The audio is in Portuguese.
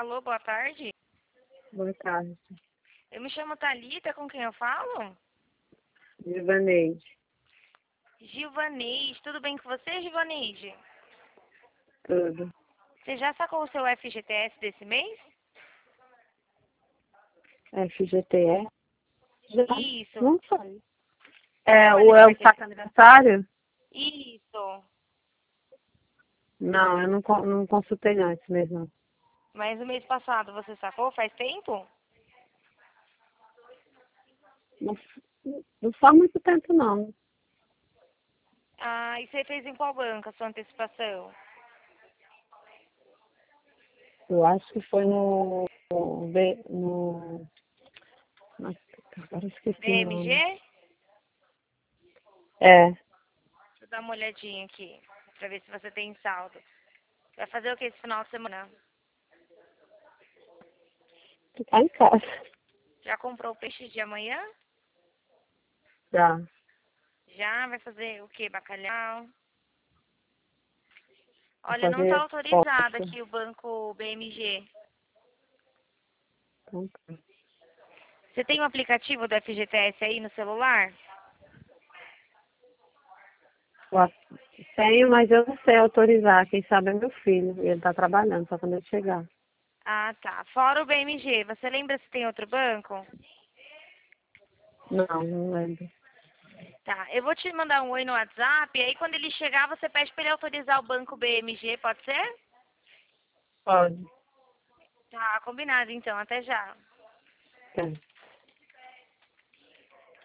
Alô, boa tarde. Boa tarde. Eu me chamo Thalita, com quem eu falo? Givaneide. Gilvaneide, tudo bem com você, Gilvaneide? Tudo. Você já sacou o seu FGTS desse mês? FGTE? Já. Isso. Não foi. Você trabalha O de El secretária? Saca Aniversário? Isso. Não, eu não consultei não esse mês não. Mas o mês passado você sacou? Faz tempo? Não, não faz muito tempo não. Ah, e você fez em qual banco a sua antecipação? Eu acho que foi no nossa, agora eu esqueci o nome. BMG? É, Deixa eu dar uma olhadinha aqui, pra ver se você tem saldo. Vai fazer o que esse final de semana? tá em casa. Já comprou o peixe de amanhã? Já. Já? Vai fazer o que? Bacalhau? Vou Olha, não está fazer autorizado posta. aqui o banco BMG. Então, tá. Você tem o aplicativo do FGTS aí no celular? Ó, tenho, mas eu não sei autorizar. Quem sabe é meu filho. Ele tá trabalhando, só quando ele chegar. Ah, tá. Fora o BMG, você lembra se tem outro banco? Não lembro. Tá, eu vou te mandar um oi no WhatsApp, e aí quando ele chegar você pede para ele autorizar o banco BMG, pode ser? Pode. Tá, combinado então, até já. Tá.